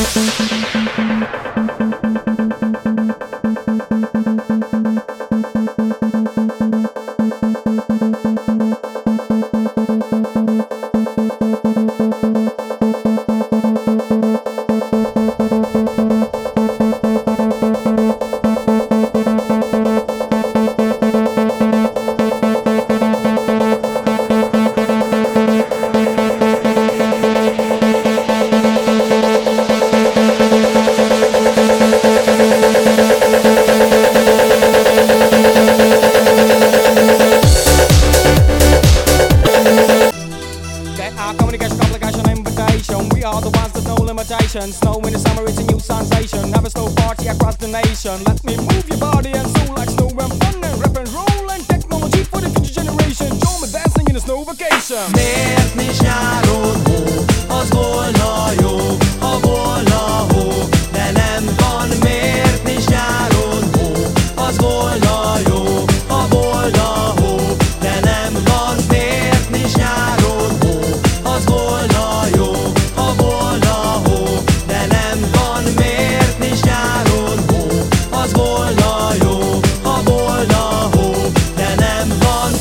We are the ones with no limitations. Snow in the summer, it's a new sensation. Have a snow party across the nation. Let me move your body and soul like snow and fun and rap and roll and technology for the future generation. Show me dancing in a snow vacation. Miért nincs nyáron hó? Az volna jó, ha volna hó, de nem van. Miért nincs nyáron hó? Az volna jó, ha volna hó, de nem van. Miért nincs nyáron hó? Az volna jó, ha volna hó, de nem van. Miért nincs nyáron hó? Az volna jó, ha volna hó, de nem van.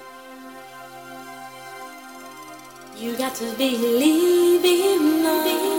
You got to believe in love.